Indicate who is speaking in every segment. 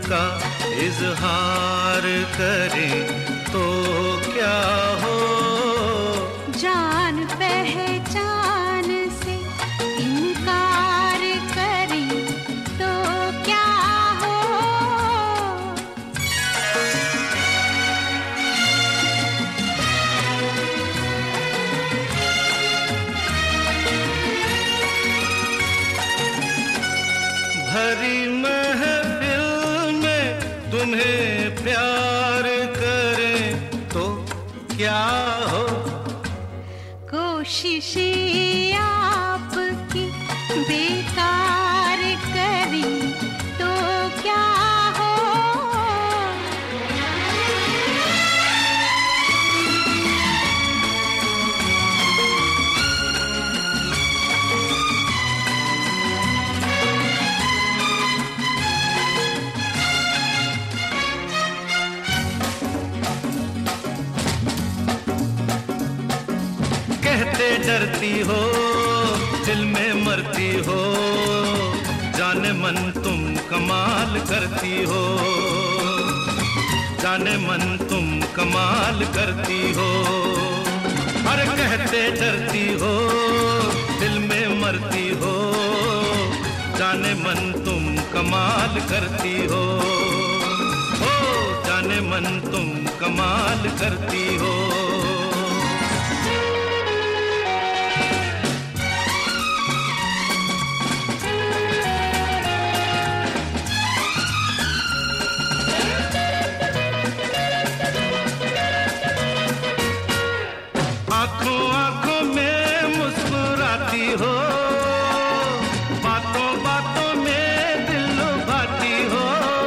Speaker 1: का इजहार करें तो क्या हो,
Speaker 2: जान पहचान से इनकार करें तो क्या हो।
Speaker 1: भरी महफिल में तुम्हें प्यार करें तो क्या हो,
Speaker 2: कोशिशें आपकी बेकार करें तो क्या हो।
Speaker 1: कहते डरती हो दिल में मरती हो, जाने मन तुम कमाल करती हो, जाने मन तुम कमाल करती हो। अरे कहते डरती हो दिल में मरती हो, जाने मन तुम कमाल करती हो, ओ जाने मन तुम कमाल करती हो। आंखों आंखों में मुस्कुराती हो, बातों बातों में दिल लुभाती हो,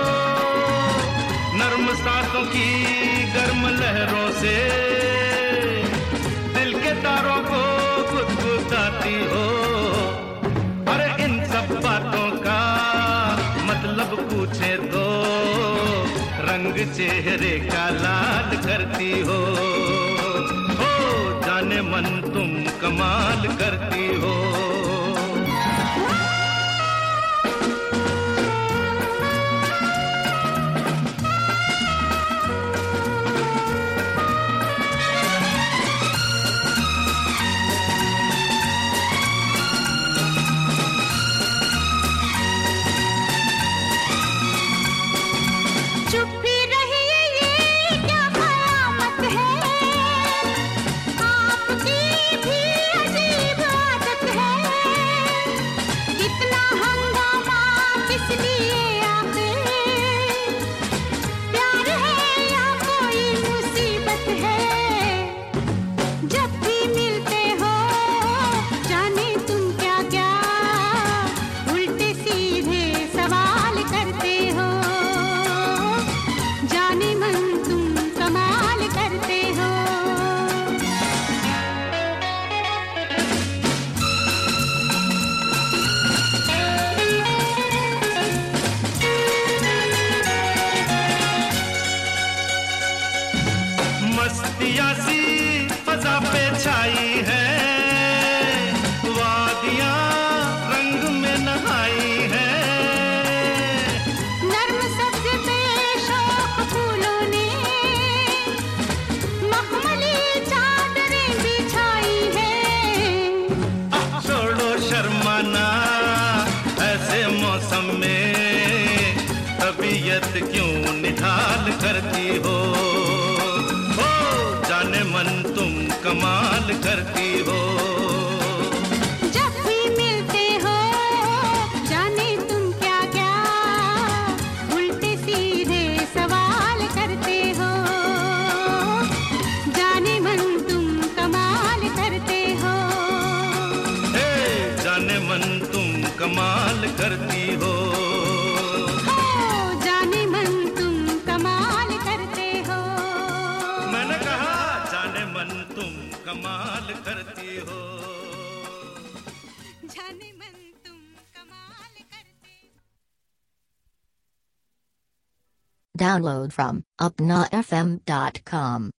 Speaker 1: नर्म सांसों की गर्म लहरों से दिल के तारों को गुदगुदाती हो। अरे इन सब बातों का मतलब पूछे तो रंग चेहरे का लाल करती हो, जाने मन तुम कमाल करती हो।
Speaker 2: चुप ही रहिए, ये क्या कयामत है, आपकी भी अजीब आदत है। इतना हंगामा किस लिए आखिर, प्यार है या कोई मुसीबत है। जब भी मिलते हो जाने तुम क्या क्या उल्टे सीधे सवाल करते हो, जाने मन तुम कमाल करते हो।
Speaker 1: मस्तियाँ सी फजा पे छाई है, वादियाँ रंग में नहाई है,
Speaker 2: नर्म सब्ज पे शौक फूलों ने मखमली चादरें बिछाई है।
Speaker 1: छोड़ो शर्माना ऐसे मौसम में, तबीयत क्यों निढाल करती हो, ओ जाने मन तुम कमाल करती हो।
Speaker 2: जब भी मिलते हो जाने तुम क्या क्या उल्टे सीधे सवाल करते हो, जाने मन तुम कमाल करते हो।
Speaker 1: हे जाने मन तुम कमाल करती हो,
Speaker 2: हो जाने मन तुम कमाल करते हो।
Speaker 1: मैंने कहा जाने मन तुम कमाल करती हो।
Speaker 2: जाने मन तुम कमाल करते हो।
Speaker 3: Download from upnafm.com.